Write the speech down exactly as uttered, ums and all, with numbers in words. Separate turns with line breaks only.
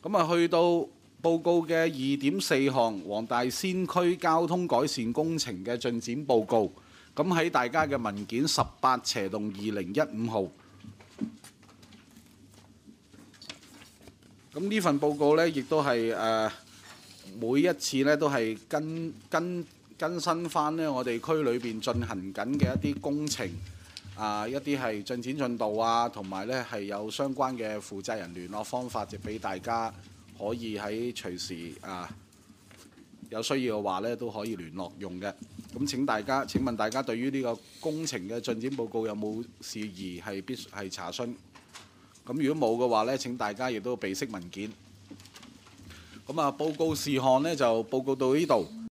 咁啊，去到報告嘅二點四項黃大仙區交通改善工程嘅進展報告，咁喺大家嘅文件十八斜洞二零一五號。咁呢份報告呢，亦都係誒、呃、每一次呢都係跟跟更新翻呢我哋區裏邊進行緊嘅一啲工程啊，一啲係進展進度啊，同埋呢係有相關嘅負責人聯絡方法，就俾大家可以喺隨時啊有需要嘅話呢都可以聯絡用嘅。咁請大家請問大家對於呢個工程嘅進展報告有冇事宜係必須係查詢？咁如果冇嘅話呢，請大家亦都備悉文件。咁啊，報告事項呢就報告到呢度。